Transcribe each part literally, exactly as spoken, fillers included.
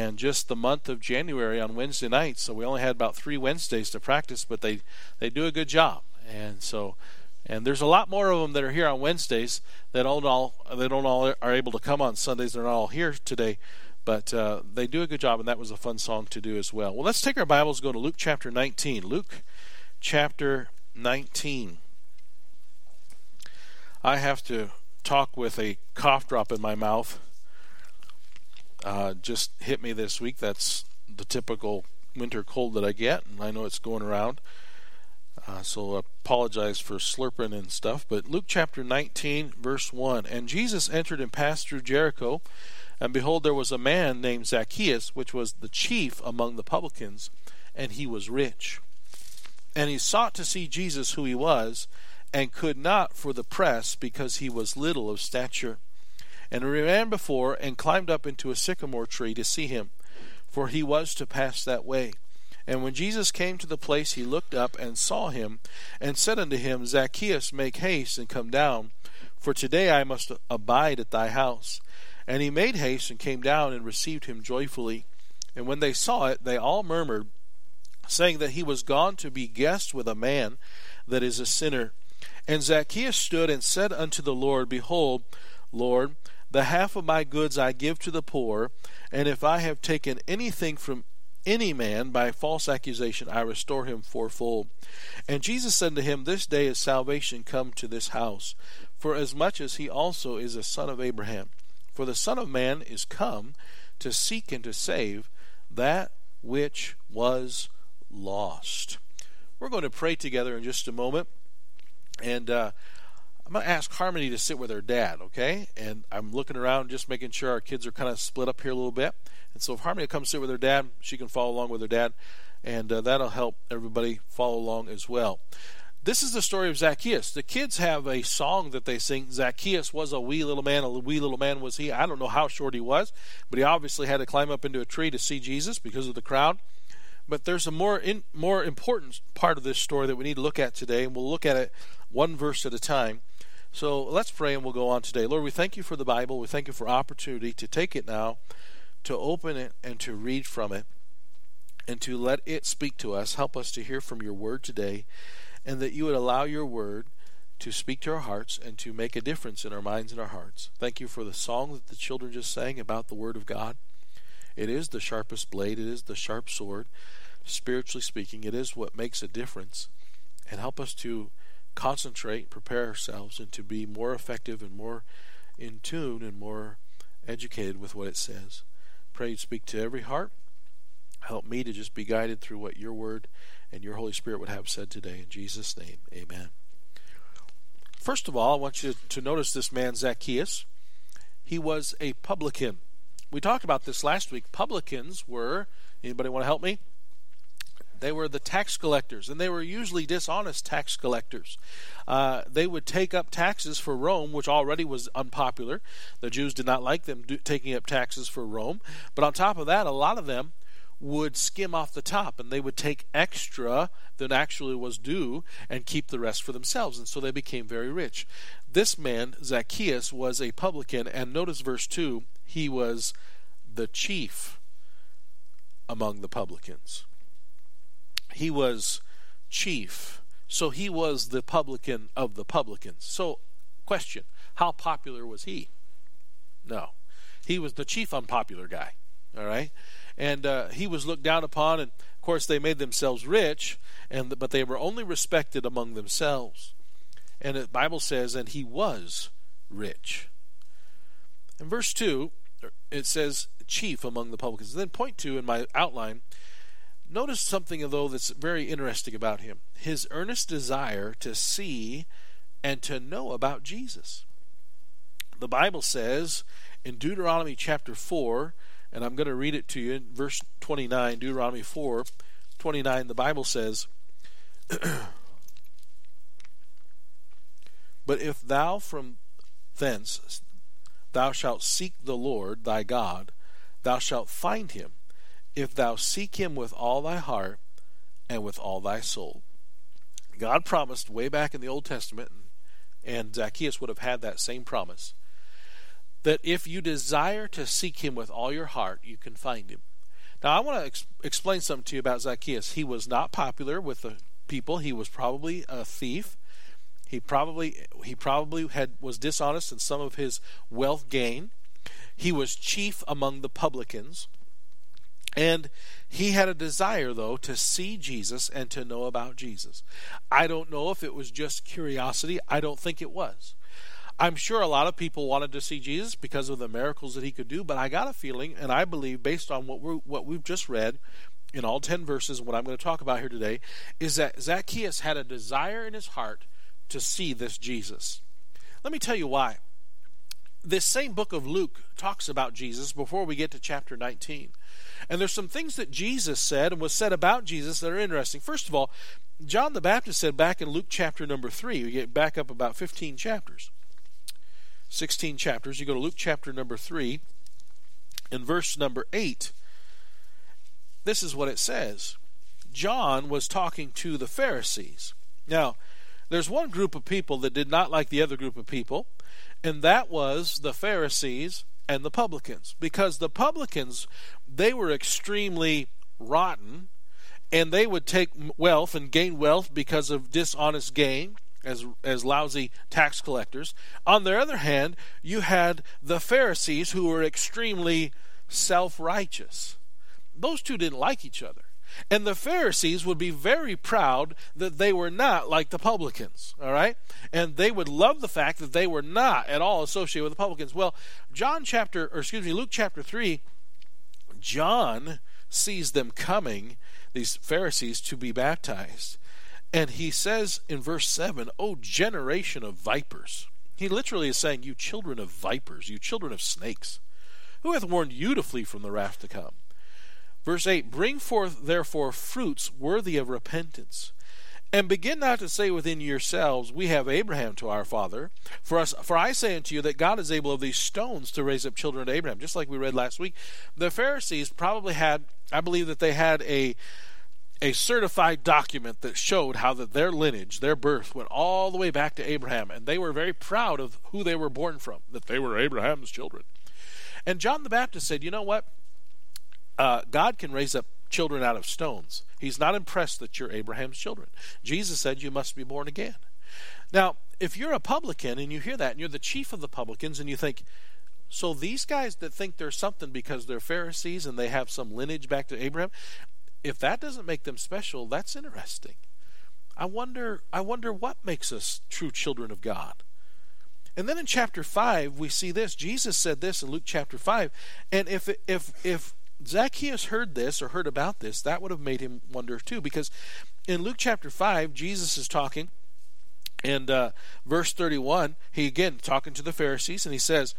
and just the month of January on Wednesday nights. So we only had about three Wednesdays to practice, but they, they do a good job. And so, and there's a lot more of them that are here on Wednesdays that don't all they don't all are able to come on Sundays. They're not all here today, but uh, they do a good job, and that was a fun song to do as well. Well, let's take our Bibles, go to Luke chapter nineteen. Luke chapter nineteen. I have to talk with a cough drop in my mouth. Uh, just hit me this week. That's the typical winter cold that I get, and I know it's going around. Uh, so I apologize for slurping and stuff. But Luke chapter nineteen, verse one. And Jesus entered and passed through Jericho, and behold, there was a man named Zacchaeus, which was the chief among the publicans, and he was rich. And he sought to see Jesus who he was, and could not for the press, because he was little of stature. And he ran before, and climbed up into a sycamore tree to see him, for he was to pass that way. And when Jesus came to the place, he looked up and saw him, and said unto him, Zacchaeus, make haste and come down, for today I must abide at thy house. And he made haste and came down and received him joyfully. And when they saw it, they all murmured, saying that he was gone to be guest with a man that is a sinner. And Zacchaeus stood and said unto the Lord, Behold, Lord, the half of my goods I give to the poor, and if I have taken anything from any man by false accusation, I restore him fourfold. And Jesus said to him, This day is salvation come to this house, for as much as he also is a son of Abraham. For the Son of Man is come to seek and to save that which was lost. We're going to pray together in just a moment. And uh, I'm going to ask Harmony to sit with her dad, okay? And I'm looking around just making sure our kids are kind of split up here a little bit. And so if Harmony comes sit with her dad, she can follow along with her dad. And uh, that'll help everybody follow along as well. This is the story of Zacchaeus. The kids have a song that they sing. Zacchaeus was a wee little man, a wee little man was he. I don't know how short he was, but he obviously had to climb up into a tree to see Jesus because of the crowd. But there's a more in, more important part of this story that we need to look at today, and we'll look at it one verse at a time. So let's pray and we'll go on today. Lord, we thank you for the Bible. We thank you for opportunity to take it now, to open it and to read from it, and to let it speak to us. Help us to hear from your word today, and that you would allow your word to speak to our hearts and to make a difference in our minds and our hearts. Thank you for the song that the children just sang about the word of God. It is the sharpest blade. It is the sharp sword. Spiritually speaking, it is what makes a difference. And help us to concentrate, prepare ourselves, and to be more effective and more in tune and more educated with what it says. Pray you'd speak to every heart. Help me to just be guided through what your word and your Holy Spirit would have said today. In Jesus' name, amen. First of all, I want you to notice this man Zacchaeus. He was a publican. We talked about this last week. Publicans were, anybody want to help me? They were the tax collectors, and they were usually dishonest tax collectors. Uh, they would take up taxes for Rome, which already was unpopular. The Jews did not like them do, taking up taxes for Rome. But on top of that, a lot of them would skim off the top, and they would take extra than actually was due and keep the rest for themselves. And so they became very rich. This man, Zacchaeus, was a publican, and notice verse two, he was the chief among the publicans. He was chief. So he was the publican of the publicans. So, question, how popular was he? No. He was the chief unpopular guy. All right? And uh, he was looked down upon, and of course they made themselves rich, and but they were only respected among themselves. And the Bible says, and he was rich. In verse two, it says, chief among the publicans. And then point two in my outline, notice something, though, that's very interesting about him. His earnest desire to see and to know about Jesus. The Bible says in Deuteronomy chapter four, and I'm going to read it to you in verse twenty-nine, Deuteronomy four twenty-nine, the Bible says, But if thou from thence thou shalt seek the Lord thy God, thou shalt find him, if thou seek him with all thy heart and with all thy soul. God promised way back in the Old Testament, and Zacchaeus would have had that same promise, that if you desire to seek him with all your heart, you can find him. Now, I want to ex- explain something to you about Zacchaeus. He was not popular with the people. He was probably a thief. He probably he probably had was dishonest in some of his wealth gain. He was chief among the publicans. And he had a desire, though, to see Jesus and to know about Jesus. I don't know if it was just curiosity. I don't think it was. I'm sure a lot of people wanted to see Jesus because of the miracles that he could do, but I got a feeling, and I believe, based on what we're, what we've just read in all ten verses, what I'm going to talk about here today, is that Zacchaeus had a desire in his heart to see this Jesus. Let me tell you why. This same book of Luke talks about Jesus before we get to chapter nineteen. And there's some things that Jesus said and was said about Jesus that are interesting. First of all, John the Baptist said back in Luke chapter number three, we get back up about fifteen chapters, sixteen chapters. You go to Luke chapter number three, in verse number eight. This is what it says. John was talking to the Pharisees. Now, there's one group of people that did not like the other group of people, and that was the Pharisees and the publicans. Because the publicans, they were extremely rotten, and they would take wealth and gain wealth because of dishonest gain as as lousy tax collectors. On the other hand, you had the Pharisees who were extremely self-righteous. Those two didn't like each other. And the Pharisees would be very proud that they were not like the publicans, all right? And they would love the fact that they were not at all associated with the publicans. Well, John chapter, or excuse me, Luke chapter three, John sees them coming, these Pharisees, to be baptized. And he says in verse seven, "O generation of vipers." He literally is saying, "You children of vipers, you children of snakes, who hath warned you to flee from the wrath to come?" Verse eight, "Bring forth therefore fruits worthy of repentance, and begin not to say within yourselves, We have Abraham to our father. For us, for I say unto you that God is able of these stones to raise up children to Abraham." Just like we read last week. The Pharisees probably had, I believe that they had a a certified document that showed how that their lineage, their birth, went all the way back to Abraham, and they were very proud of who they were born from, that they were Abraham's children. And John the Baptist said, you know what? Uh, God can raise up children out of stones. He's not impressed that you're Abraham's children. Jesus said you must be born again. Now, if you're a publican and you hear that and you're the chief of the publicans and you think, so these guys that think they're something because they're Pharisees and they have some lineage back to Abraham, if that doesn't make them special, that's interesting. I wonder, I wonder what makes us true children of God. And then in chapter five, we see this. Jesus said this in Luke chapter five. And if if if Zacchaeus heard this or heard about this, that would have made him wonder too. Because in Luke chapter five, Jesus is talking, and uh, verse thirty-one, he again talking to the Pharisees, and he says,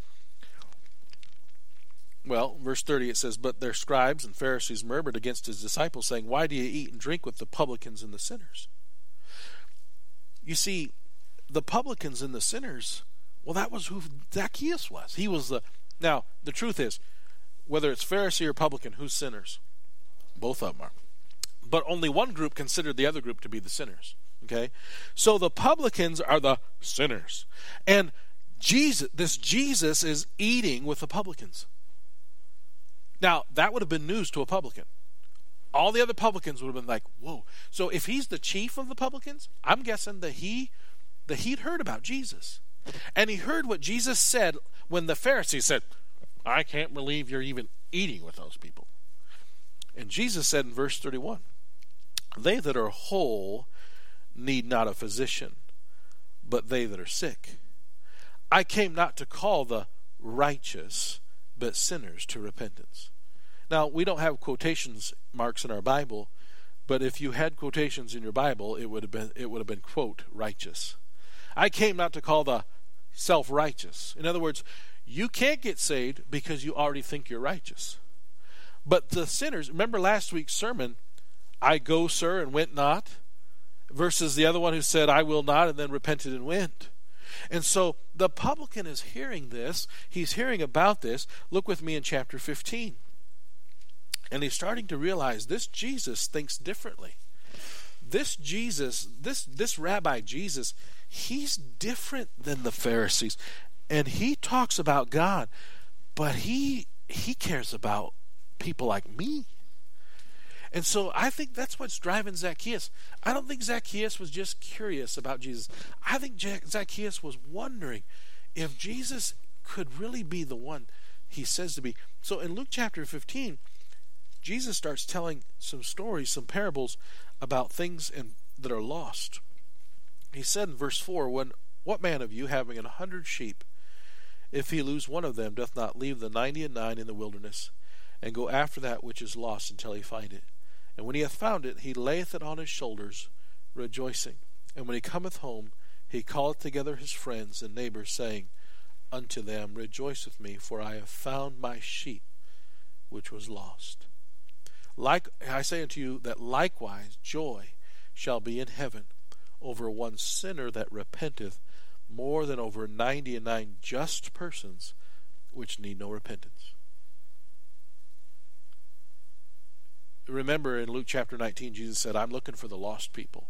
well, verse thirty it says, "But their scribes and Pharisees murmured against his disciples, saying, Why do you eat and drink with the publicans and the sinners?" You see, the publicans and the sinners, well, that was who Zacchaeus was. He was the, now, the truth is, whether it's Pharisee or publican, who's sinners? Both of them are. But only one group considered the other group to be the sinners. Okay? So the publicans are the sinners. And Jesus, this Jesus is eating with the publicans. Now, that would have been news to a publican. All the other publicans would have been like, whoa. So if he's the chief of the publicans, I'm guessing that he that he'd heard about Jesus. And he heard what Jesus said when the Pharisees said, I can't believe you're even eating with those people. And Jesus said in verse thirty-one, "They that are whole need not a physician, but they that are sick. I came not to call the righteous, but sinners to repentance." Now, we don't have quotations marks in our Bible, but if you had quotations in your Bible, it would have been it would have been quote righteous. I came not to call the self-righteous. In other words, you can't get saved because you already think you're righteous. But the sinners, remember last week's sermon, I go, sir, and went not, versus the other one who said, I will not, and then repented and went. And so the publican is hearing this. He's hearing about this. Look with me in chapter fifteen. And he's starting to realize this Jesus thinks differently. This Jesus, this, this Rabbi Jesus, he's different than the Pharisees. And he talks about God, but he he cares about people like me. And so I think that's what's driving Zacchaeus. I don't think Zacchaeus was just curious about Jesus. I think Zacchaeus was wondering if Jesus could really be the one he says to be. So in Luke chapter fifteen, Jesus starts telling some stories, some parables about things in, that are lost. He said in verse four, "When what man of you, having an hundred sheep, if he lose one of them, doth not leave the ninety and nine in the wilderness, and go after that which is lost until he find it? And when he hath found it, he layeth it on his shoulders, rejoicing. And when he cometh home, he calleth together his friends and neighbors, saying unto them, Rejoice with me, for I have found my sheep which was lost. Like I say unto you, that likewise joy shall be in heaven over one sinner that repenteth, more than over ninety and nine just persons which need no repentance." Remember in Luke chapter nineteen, Jesus said, "I'm looking for the lost people."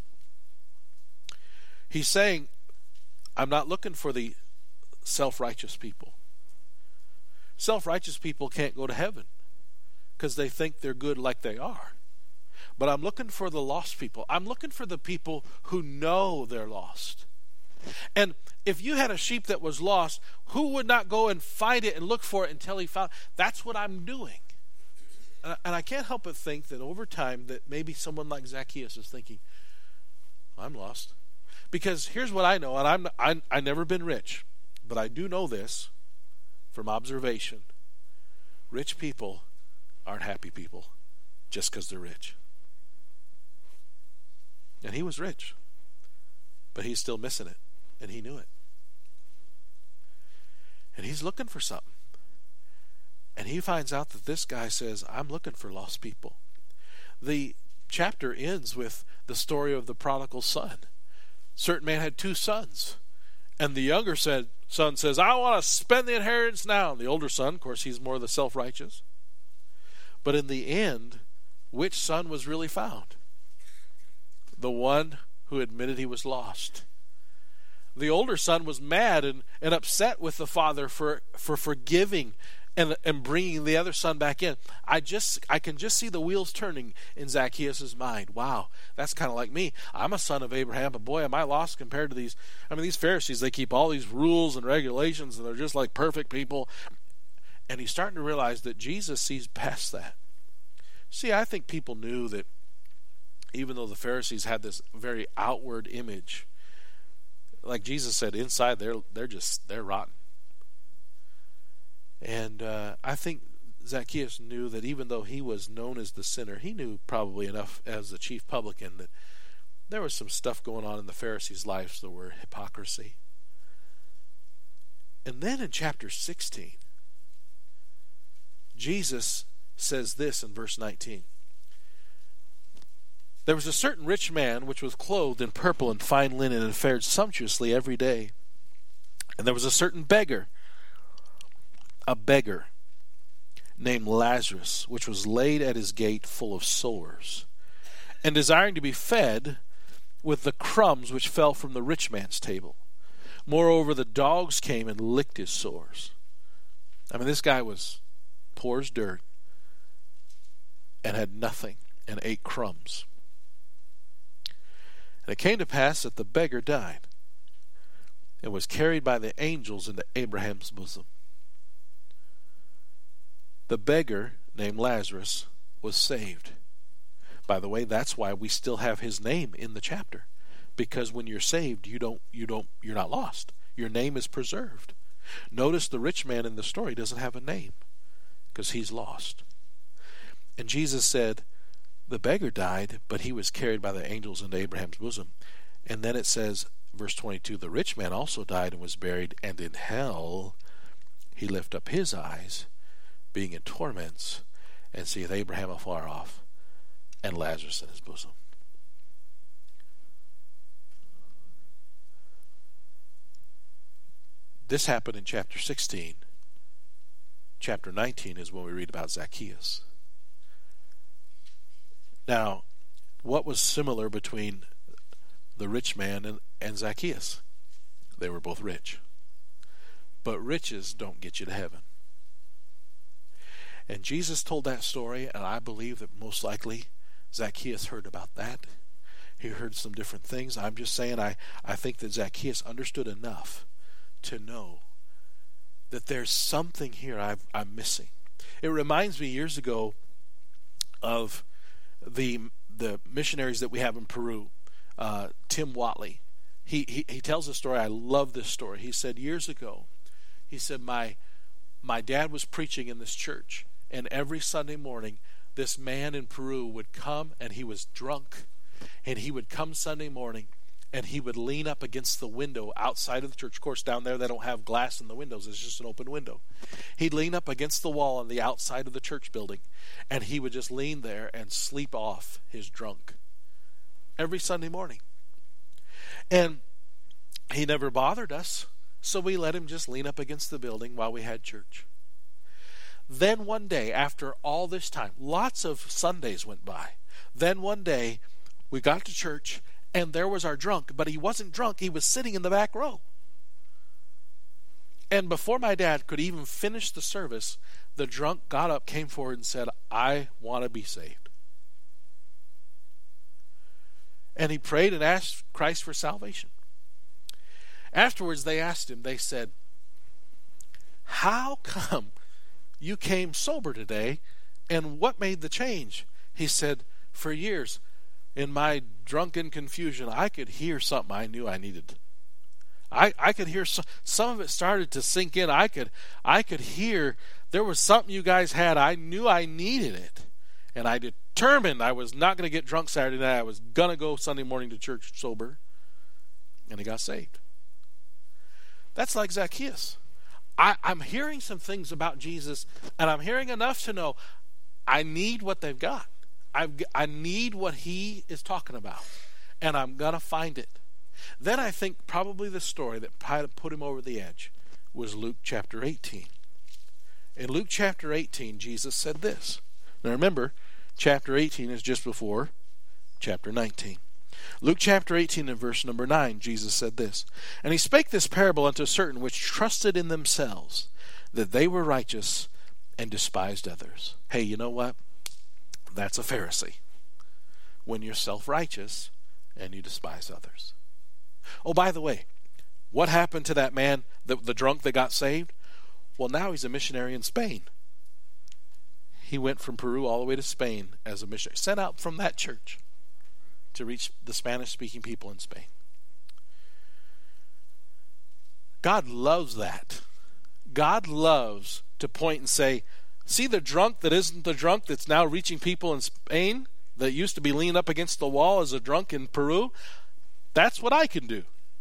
He's saying, I'm not looking for the self-righteous people. Self-righteous people can't go to heaven because they think they're good like they are. But I'm looking for the lost people. I'm looking for the people who know they're lost. And if you had a sheep that was lost, who would not go and find it and look for it until he found it? That's what I'm doing. And I can't help but think that over time that maybe someone like Zacchaeus is thinking, I'm lost. Because here's what I know, and I'm I I never been rich, but I do know this from observation. Rich people aren't happy people just because they're rich. And he was rich, but he's still missing it, and he knew it. And he's looking for something. And he finds out that this guy says, I'm looking for lost people. The chapter ends with the story of the prodigal son. Certain man had two sons. And the younger said, son says, I want to spend the inheritance now. And the older son, of course, he's more the self-righteous. But in the end, which son was really found? The one who admitted he was lost. The older son was mad and, and upset with the father for, for forgiving And, and bringing the other son back in. I just I can just see the wheels turning in Zacchaeus' mind. Wow, that's kind of like me. I'm a son of Abraham, but boy, am I lost compared to these. I mean, these Pharisees, they keep all these rules and regulations, and they're just like perfect people. And he's starting to realize that Jesus sees past that. See, I think people knew that even though the Pharisees had this very outward image, like Jesus said, inside they're they're just they're rotten. And uh, I think Zacchaeus knew that even though he was known as the sinner, he knew probably enough as the chief publican that there was some stuff going on in the Pharisees' lives that were hypocrisy. And then in chapter sixteen, Jesus says this in verse nineteen. There was a certain rich man which was clothed in purple and fine linen and fared sumptuously every day. And there was a certain beggar, a beggar named Lazarus, which was laid at his gate full of sores, and desiring to be fed with the crumbs which fell from the rich man's table. Moreover, the dogs came and licked his sores. I mean, this guy was poor as dirt and had nothing and ate crumbs. And it came to pass that the beggar died and was carried by the angels into Abraham's bosom. The beggar, named Lazarus, was saved. By the way, that's why we still have his name in the chapter. Because when you're saved, you don't, you don't, you're not lost. Your name is preserved. Notice the rich man in the story doesn't have a name because he's lost. And Jesus said, the beggar died, but he was carried by the angels into Abraham's bosom. And then it says, verse twenty-two, the rich man also died and was buried, and in hell he lifted up his eyes, being in torments, and seeth Abraham afar off, and Lazarus in his bosom. This happened in chapter sixteen. Chapter nineteen is when we read about Zacchaeus. Now, what was similar between the rich man and, and Zacchaeus? They were both rich. But riches don't get you to heaven. And Jesus told that story, and I believe that most likely Zacchaeus heard about that. He heard some different things. I'm just saying I, I think that Zacchaeus understood enough to know that there's something here I've, I'm missing. It reminds me years ago of the the missionaries that we have in Peru, uh, Tim Watley. He, he he tells a story. I love this story. He said years ago, he said, my my dad was preaching in this church, and every Sunday morning, this man in Peru would come, and he was drunk, and he would come Sunday morning, and he would lean up against the window outside of the church. Of course, down there they don't have glass in the windows. It's just an open window. He'd lean up against the wall on the outside of the church building, and he would just lean there and sleep off his drunk every Sunday morning. And he never bothered us, so we let him just lean up against the building while we had church. Then one day, after all this time, lots of Sundays went by. Then one day, we got to church, and there was our drunk, but he wasn't drunk. He was sitting in the back row. And before my dad could even finish the service, the drunk got up, came forward, and said, "I want to be saved." And he prayed and asked Christ for salvation. Afterwards, they asked him, they said, "How come you came sober today, and what made the change?" He said, "For years, in my drunken confusion, I could hear something I knew I needed. I, I could hear some, some of it started to sink in. I could I could hear there was something you guys had. I knew I needed it. And I determined I was not going to get drunk Saturday night. I was going to go Sunday morning to church sober." And he got saved. That's like Zacchaeus. I, I'm hearing some things about Jesus, and I'm hearing enough to know I need what they've got. I've, I need what he is talking about, and I'm going to find it. Then I think probably the story that put him over the edge was Luke chapter eighteen. In Luke chapter eighteen, Jesus said this. Now remember, chapter eighteen is just before chapter nineteen. Luke chapter eighteen and verse number nine, Jesus said this. "And he spake this parable unto certain which trusted in themselves that they were righteous and despised others." Hey, you know what? That's a Pharisee. When you're self-righteous and you despise others. Oh, by the way, what happened to that man, the, the drunk that got saved? Well, now he's a missionary in Spain. He went from Peru all the way to Spain as a missionary, sent out from that church to reach the Spanish-speaking people in Spain. God loves that. God loves to point and say, "See the drunk that isn't the drunk that's now reaching people in Spain that used to be leaning up against the wall as a drunk in Peru? That's what I can do."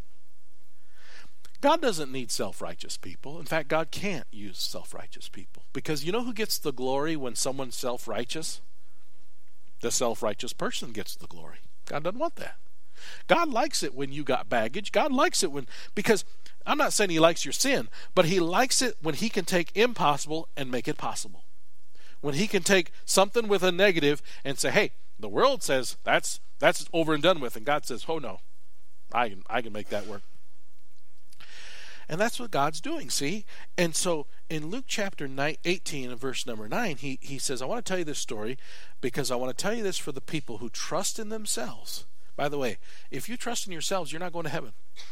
God doesn't need self-righteous people. In fact, God can't use self-righteous people. Because you know who gets the glory when someone's self-righteous? The self-righteous person gets the glory. God doesn't want that. God likes it when you got baggage. God likes it when, because I'm not saying he likes your sin, but he likes it when he can take impossible and make it possible. When he can take something with a negative and say, "Hey, the world says that's that's over and done with," and God says, "Oh no, I can I can make that work." And that's what God's doing, see? And so in Luke chapter eighteen and verse number nine, he, he says, I want to tell you this story because I want to tell you this for the people who trust in themselves. By the way, if you trust in yourselves, you're not going to heaven.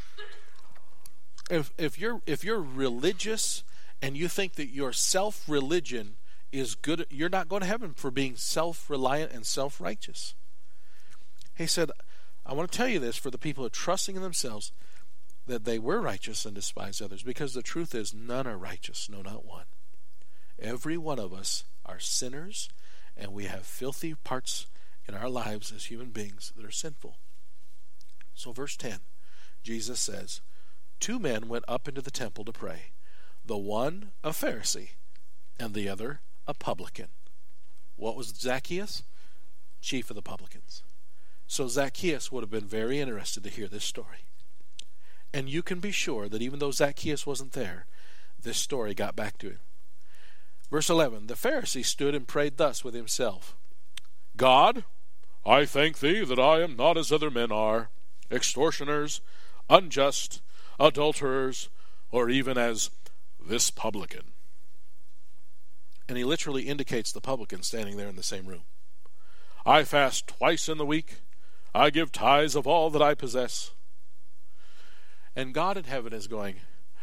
If if you're if you're religious and you think that your self-religion is good, you're not going to heaven for being self-reliant and self-righteous. He said, I want to tell you this for the people who are trusting in themselves, that they were righteous and despised others, because the truth is none are righteous, no, not one. Every one of us are sinners, and we have filthy parts in our lives as human beings that are sinful. So verse ten, Jesus says, two men went up into the temple to pray, the one a Pharisee and the other a publican. What was Zacchaeus? Chief of the publicans. So Zacchaeus would have been very interested to hear this story. And you can be sure that even though Zacchaeus wasn't there, this story got back to him. Verse eleven, the Pharisee stood and prayed thus with himself, God, I thank thee that I am not as other men are, extortioners, unjust, adulterers, or even as this publican. And he literally indicates the publican standing there in the same room. I fast twice in the week. I give tithes of all that I possess. And God in heaven is going,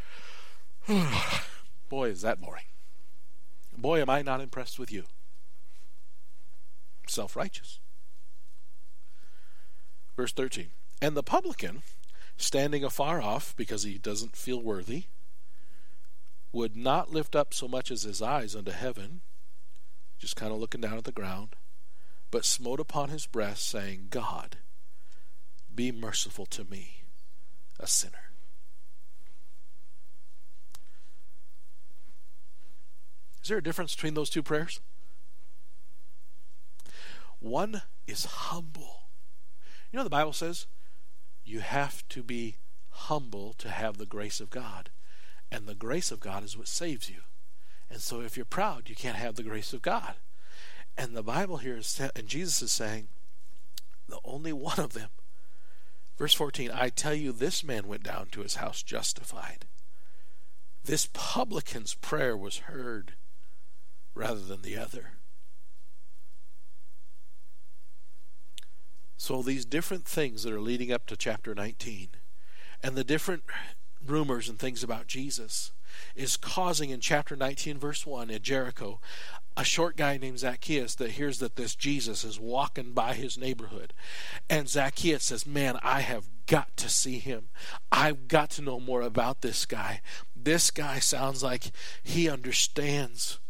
boy, is that boring. Boy, am I not impressed with you. Self-righteous. Verse thirteen. And the publican, standing afar off because he doesn't feel worthy, would not lift up so much as his eyes unto heaven, just kind of looking down at the ground, but smote upon his breast, saying, God, be merciful to me, a sinner. Is there a difference between those two prayers? One is humble. You know the Bible says you have to be humble to have the grace of God. And the grace of God is what saves you. And so if you're proud, you can't have the grace of God. And the Bible here is, and Jesus is saying, the only one of them. Verse fourteen, I tell you, this man went down to his house justified. This publican's prayer was heard rather than the other. So these different things that are leading up to chapter nineteen, and the different rumors and things about Jesus, is causing in chapter nineteen verse one at Jericho, a short guy named Zacchaeus that hears that this Jesus is walking by his neighborhood. And Zacchaeus says, man, I have got to see him. I've got to know more about this guy. This guy sounds like he understands.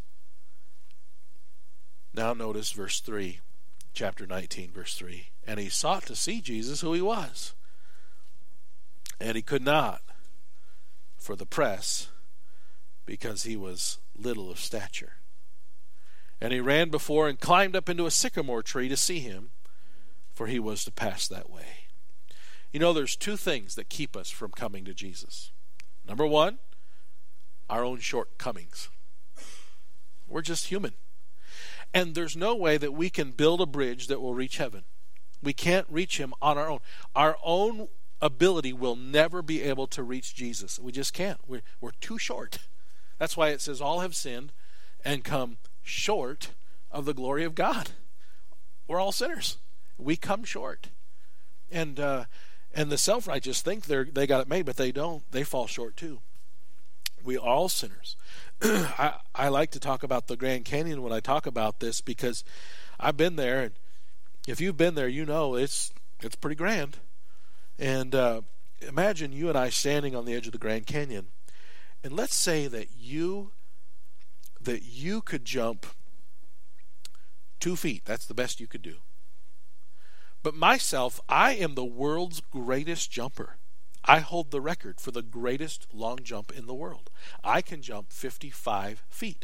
Now notice verse three, chapter nineteen verse three. And he sought to see Jesus, who he was. And he could not for the press, because he was little of stature. And he ran before and climbed up into a sycamore tree to see him, for he was to pass that way. You know, there's two things that keep us from coming to Jesus. Number one, our own shortcomings. We're just human. And there's no way that we can build a bridge that will reach heaven. We can't reach him on our own. Our own ability will never be able to reach Jesus. We just can't. We're, we're too short. That's why it says all have sinned and come short of the glory of God. We're all sinners. We come short. And uh, and the self-righteous think they they got it made, but they don't. They fall short too. We are all sinners. I, I like to talk about the Grand Canyon when I talk about this, because I've been there, and if you've been there, you know it's it's pretty grand. And uh, imagine you and I standing on the edge of the Grand Canyon, and let's say that you that you could jump two feet. That's the best you could do. But myself, I am the world's greatest jumper. I hold the record for the greatest long jump in the world. I can jump fifty-five feet.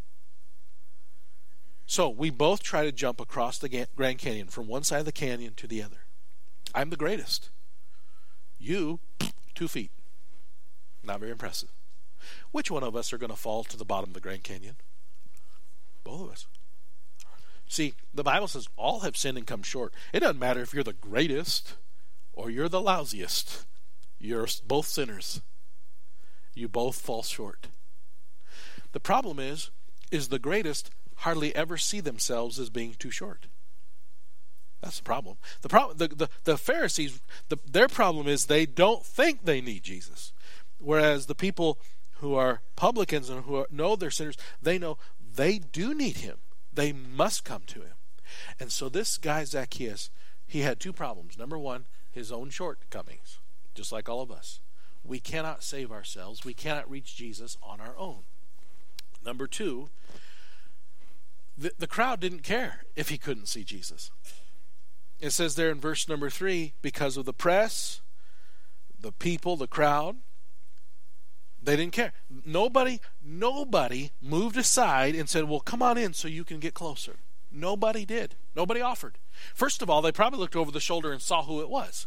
So we both try to jump across the Grand Canyon from one side of the canyon to the other. I'm the greatest. You, two feet. Not very impressive. Which one of us are going to fall to the bottom of the Grand Canyon? Both of us. See, the Bible says all have sinned and come short. It doesn't matter if you're the greatest or you're the lousiest. You're both sinners. You both fall short. The problem is, is the greatest hardly ever see themselves as being too short. That's the problem. The problem, the, the, the Pharisees, the, their problem is they don't think they need Jesus. Whereas the people who are publicans and who are, know they're sinners, they know they do need him. They must come to him. And so this guy Zacchaeus, he had two problems. Number one, his own shortcomings, just like all of us. We cannot save ourselves. We cannot reach Jesus on our own. Number two, the, the crowd didn't care if he couldn't see Jesus. It says there in verse number three, because of the press, the people, the crowd, they didn't care. Nobody, nobody moved aside and said, well, come on in so you can get closer. Nobody did. Nobody offered. First of all, they probably looked over the shoulder and saw who it was.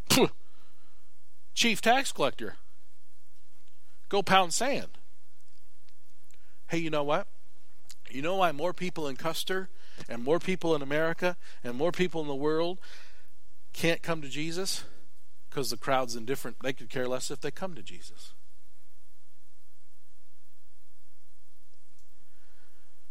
Chief tax collector. Go pound sand. Hey, you know what? You know why more people in Custer and more people in America and more people in the world can't come to Jesus? Because the crowd's indifferent. They could care less if they come to Jesus.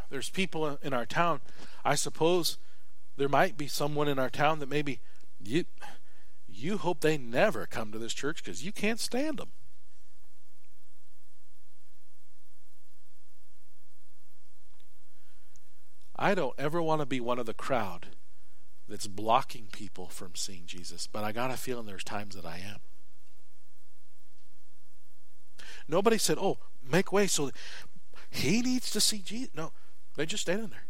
There's people in our town. I suppose there might be someone in our town that maybe you you hope they never come to this church because you can't stand them. I don't ever want to be one of the crowd that's blocking people from seeing Jesus, but I got a feeling there's times that I am. Nobody said, oh, make way so he needs to see Jesus. No, they're just standing there.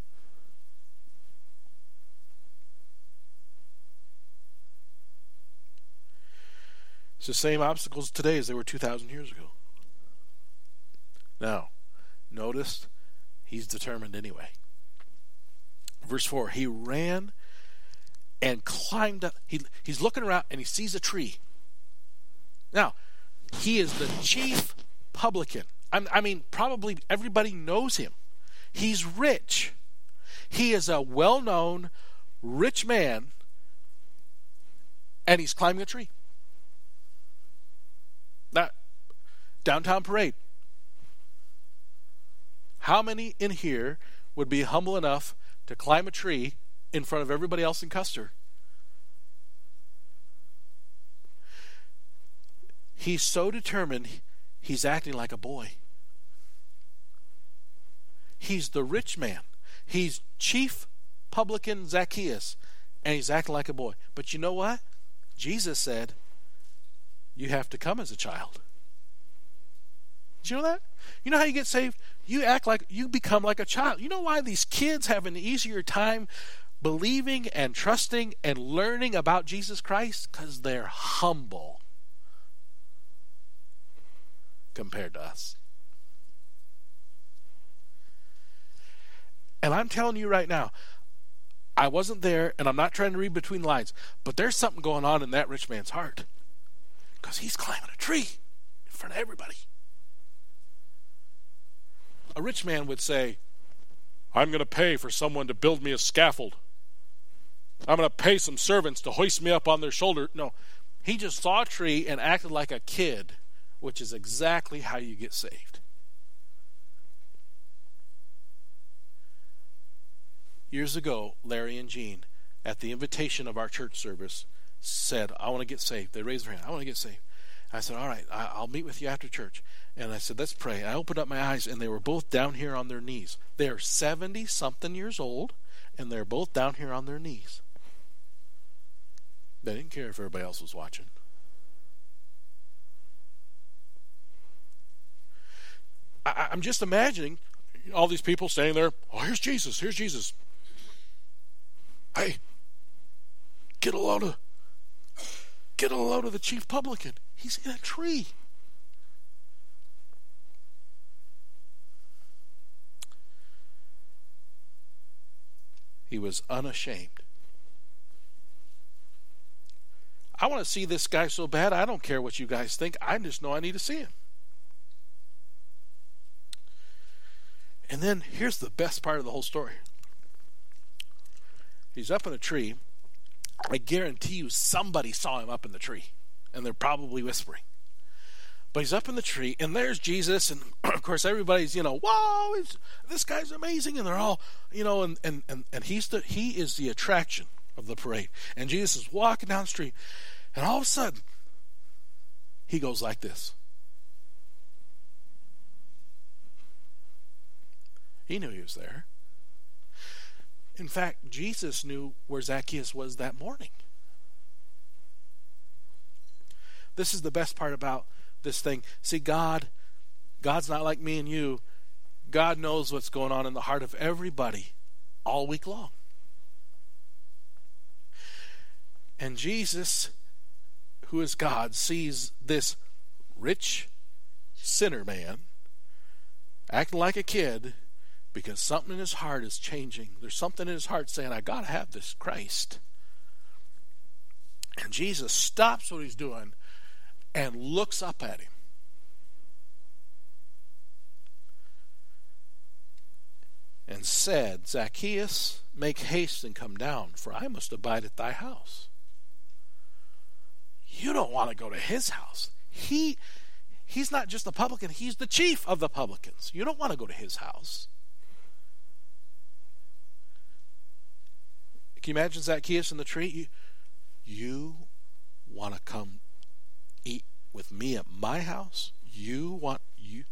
It's the same obstacles today as they were two thousand years ago. Now, notice he's determined anyway. Verse four, he ran and climbed up. He, he's looking around and he sees a tree. Now, he is the chief publican. I, I mean, probably everybody knows him. He's rich. He is a well-known rich man, and he's climbing a tree. Now, downtown parade. How many in here would be humble enough to climb a tree in front of everybody else in Custer? He's so determined, he's acting like a boy. He's the rich man. He's chief publican Zacchaeus, and he's acting like a boy. But you know what? Jesus said, you have to come as a child. Did you know that? You know how you get saved? You act like, you become like a child. You know why these kids have an easier time believing and trusting and learning about Jesus Christ? Because they're humble compared to us. And I'm telling you right now, I wasn't there, and I'm not trying to read between the lines, but there's something going on in that rich man's heart. Because he's climbing a tree in front of everybody. A rich man would say, I'm going to pay for someone to build me a scaffold. I'm going to pay some servants to hoist me up on their shoulder. No, he just saw a tree and acted like a kid, which is exactly how you get saved. Years ago, Larry and Jean, at the invitation of our church service, said, I want to get saved. They raised their hand. I want to get saved. I said, all right, I'll meet with you after church. And I said, let's pray. I opened up my eyes, and they were both down here on their knees. They are seventy-something years old, and they're both down here on their knees. They didn't care if everybody else was watching. I, I'm just imagining all these people standing there. Oh, here's Jesus. Here's Jesus. Hey, get a load of, get a load of the chief publican. He's in a tree. He was unashamed. I want to see this guy so bad, I don't care what you guys think. I just know I need to see him. And then here's the best part of the whole story. He's up in a tree. I guarantee you somebody saw him up in the tree. And they're probably whispering. But he's up in the tree, and there's Jesus, and of course everybody's, you know, whoa, it's, this guy's amazing, and they're all, you know, and, and, and, and he's the he is the attraction of the parade. And Jesus is walking down the street, and all of a sudden, he goes like this. He knew he was there. In fact, Jesus knew where Zacchaeus was that morning. This is the best part about this thing. See, God, God's not like me and you. God knows what's going on in the heart of everybody all week long. And Jesus, who is God, sees this rich sinner man acting like a kid because something in his heart is changing. There's something in his heart saying, I got to have this Christ. And Jesus stops what he's doing and looks up at him. And said, Zacchaeus, make haste and come down, for I must abide at thy house. You don't want to go to his house. He, he's not just a publican, he's the chief of the publicans. You don't want to go to his house. Can you imagine Zacchaeus in the tree? You, you want to come eat with me at my house? You want you?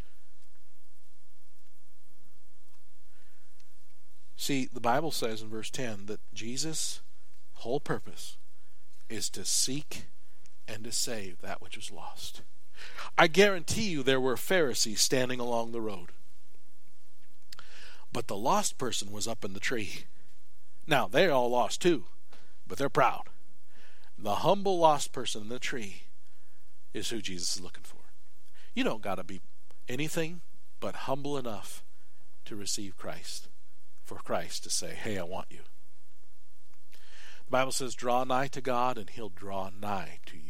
See, the Bible says in verse ten that Jesus' whole purpose is to seek and to save that which is lost. I guarantee you there were Pharisees standing along the road. But the lost person was up in the tree. Now, they're all lost too, but they're proud. The humble lost person in the tree is who Jesus is looking for. You don't got to be anything but humble enough to receive Christ, for Christ to say, hey, I want you. The Bible says, draw nigh to God and he'll draw nigh to you.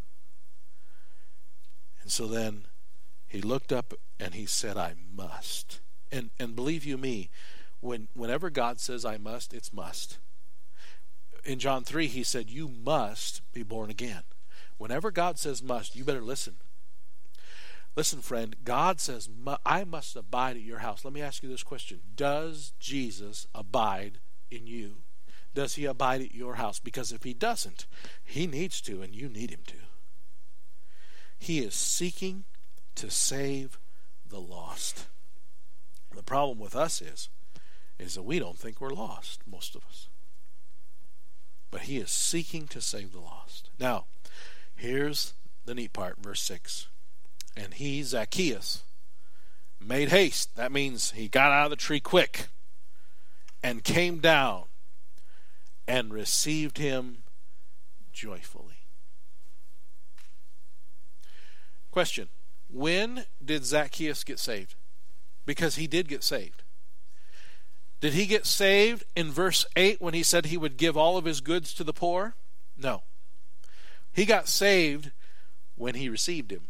And so then he looked up and he said, I must. And and believe you me, when whenever God says I must, it's must. In John three, he said, you must be born again. Whenever God says must, you better listen. Listen, friend, God says, I must abide at your house. Let me ask you this question. Does Jesus abide in you? Does he abide at your house? Because if he doesn't, he needs to, and you need him to. He is seeking to save the lost. The problem with us is, is that we don't think we're lost, most of us. But he is seeking to save the lost. Now, here's the neat part, verse six. And he, Zacchaeus, made haste. That means he got out of the tree quick and came down and received him joyfully. Question. When did Zacchaeus get saved? Because he did get saved. Did he get saved in verse eight when he said he would give all of his goods to the poor? No. He got saved when he received him.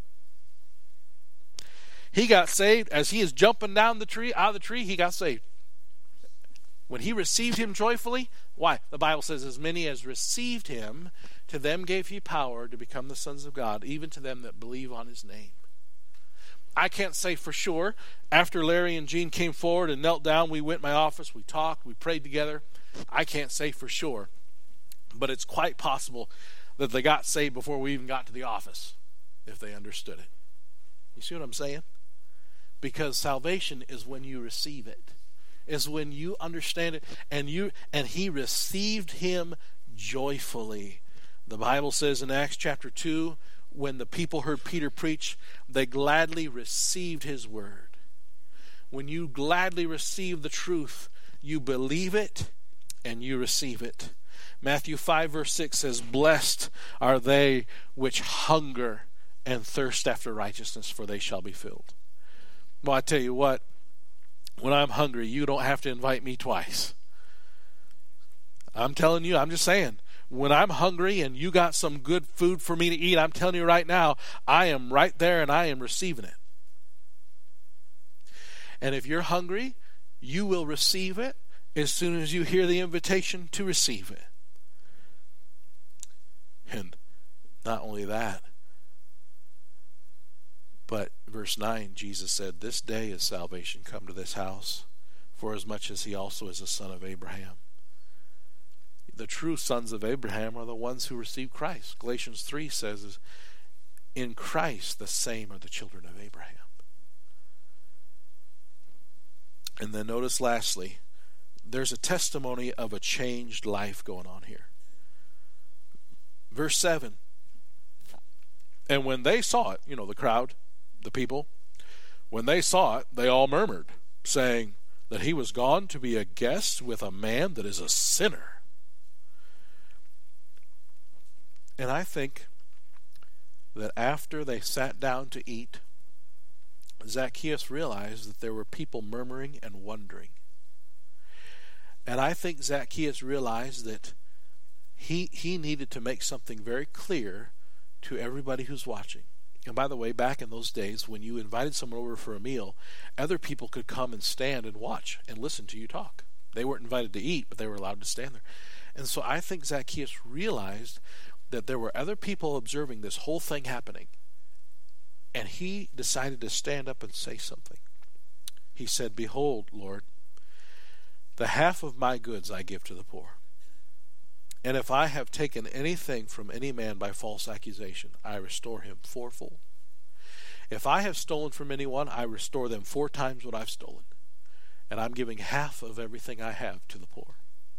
He got saved as he is jumping down the tree, out of the tree, he got saved. When he received him joyfully, why? The Bible says, as many as received him, to them gave he power to become the sons of God, even to them that believe on his name. I can't say for sure. After Larry and Jean came forward and knelt down, we went in my office, we talked, we prayed together. I can't say for sure. But it's quite possible that they got saved before we even got to the office, if they understood it. You see what I'm saying? Because salvation is when you receive it. Is when you understand it, and you and he received him joyfully. The Bible says in Acts chapter two, when the people heard Peter preach, they gladly received his word. When you gladly receive the truth, you believe it and you receive it. Matthew five verse six says, blessed are they which hunger and thirst after righteousness, for they shall be filled. Well, I tell you what, when I'm hungry, you don't have to invite me twice. I'm telling you, I'm just saying, when I'm hungry and you got some good food for me to eat, I'm telling you right now, I am right there and I am receiving it. And if you're hungry, you will receive it as soon as you hear the invitation to receive it. And not only that, but verse nine, Jesus said, this day is salvation come to this house, for as much as he also is a son of Abraham. The true sons of Abraham are the ones who receive Christ. Galatians three says, in Christ the same are the children of Abraham. And then notice lastly, there's a testimony of a changed life going on here. Verse seven, and when they saw it, you know, the crowd, the people, when they saw it, they all murmured, saying that he was gone to be a guest with a man that is a sinner. And I think that after they sat down to eat, Zacchaeus realized that there were people murmuring and wondering. And I think Zacchaeus realized that he he needed to make something very clear to everybody who's watching. And by the way, back in those days, when you invited someone over for a meal, other people could come and stand and watch and listen to you talk. They weren't invited to eat, but they were allowed to stand there. And so I think Zacchaeus realized that there were other people observing this whole thing happening. And he decided to stand up and say something. He said, behold, Lord, the half of my goods I give to the poor. And if I have taken anything from any man by false accusation, I restore him fourfold. If I have stolen from anyone, I restore them four times what I've stolen. And I'm giving half of everything I have to the poor.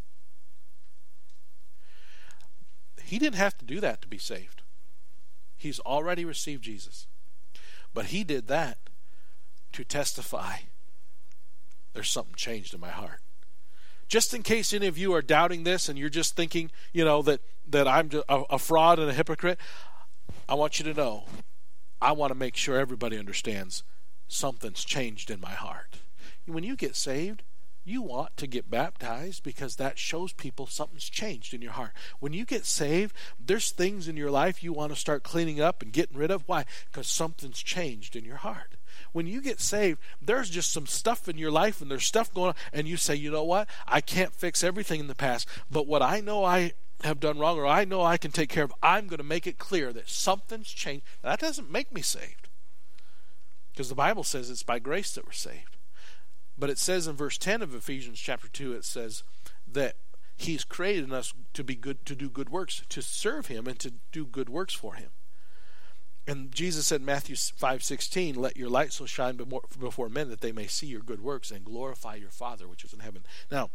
He didn't have to do that to be saved. He's already received Jesus. But he did that to testify there's something changed in my heart. Just in case any of you are doubting this and you're just thinking, you know, that, that I'm a, a fraud and a hypocrite, I want you to know, I want to make sure everybody understands something's changed in my heart. When you get saved, you want to get baptized because that shows people something's changed in your heart. When you get saved, there's things in your life you want to start cleaning up and getting rid of. Why? Because something's changed in your heart. When you get saved, there's just some stuff in your life and there's stuff going on, and you say, you know what? I can't fix everything in the past, but what I know I have done wrong or I know I can take care of, I'm going to make it clear that something's changed. Now, that doesn't make me saved, because the Bible says it's by grace that we're saved. But it says in verse ten of Ephesians chapter two, it says that he's created us to be good, to do good works, to serve him and to do good works for him. And Jesus said in Matthew five sixteen, let your light so shine before men that they may see your good works and glorify your Father which is in heaven. Now,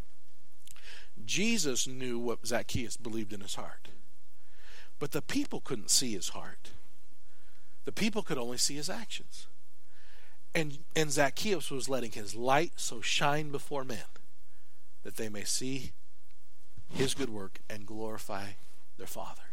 Jesus knew what Zacchaeus believed in his heart. But the people couldn't see his heart. The people could only see his actions. And, and Zacchaeus was letting his light so shine before men that they may see his good work and glorify their Father.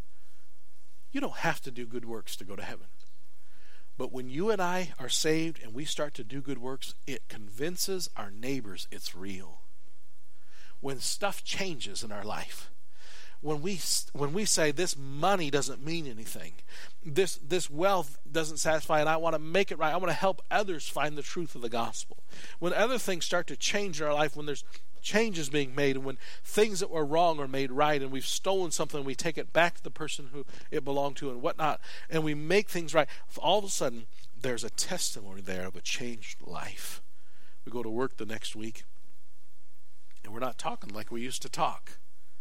You don't have to do good works to go to heaven. But when you and I are saved and we start to do good works, it convinces our neighbors it's real. When stuff changes in our life, when we when we say this money doesn't mean anything, this this wealth doesn't satisfy, and I want to make it right, I want to help others find the truth of the gospel. When other things start to change in our life, when there's changes being made, and when things that were wrong are made right, and we've stolen something and we take it back to the person who it belonged to and whatnot, and we make things right, all of a sudden there's a testimony there of a changed life. We go to work the next week and we're not talking like we used to talk,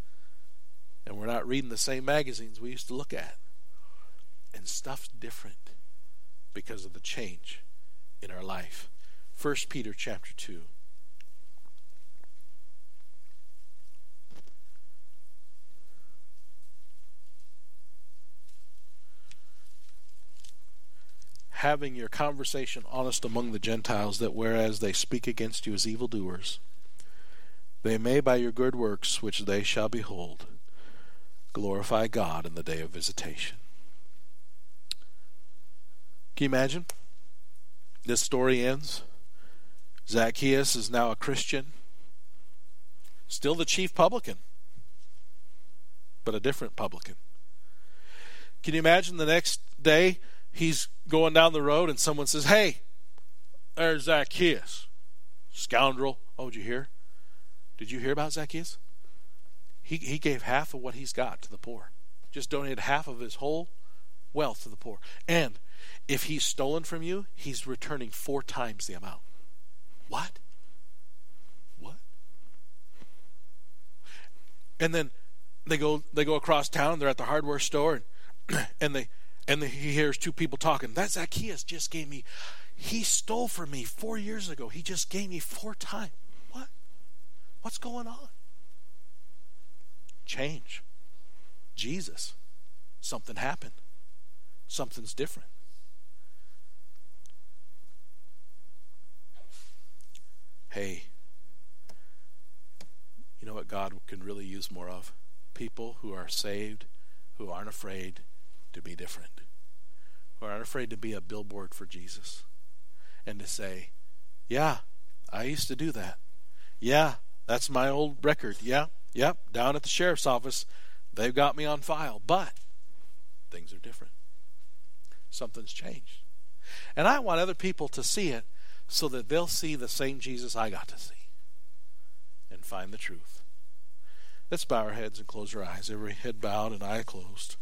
and we're not reading the same magazines we used to look at, and stuff's different because of the change in our life. First Peter chapter two. Having your conversation honest among the Gentiles, that whereas they speak against you as evildoers, they may by your good works, which they shall behold, glorify God in the day of visitation. Can you imagine? This story ends. Zacchaeus is now a Christian, still the chief publican, but a different publican. Can you imagine the next day he's going down the road and someone says, hey, there's Zacchaeus. Scoundrel. Oh, did you hear? Did you hear about Zacchaeus? He he gave half of what he's got to the poor. Just donated half of his whole wealth to the poor. And if he's stolen from you, he's returning four times the amount. What? What? And then they go they go across town, they're at the hardware store, and, and they And he hears two people talking. That Zacchaeus just gave me, he stole from me four years ago. He just gave me four times. What? What's going on? Change. Jesus. Something happened. Something's different. Hey, you know what God can really use more of? People who are saved, who aren't afraid to be different, who aren't afraid to be a billboard for Jesus, and to say, yeah, I used to do that. Yeah, that's my old record. Yeah, yep, down at the sheriff's office, they've got me on file, but things are different. Something's changed. And I want other people to see it so that they'll see the same Jesus I got to see and find the truth. Let's bow our heads and close our eyes. Every head bowed and eye closed.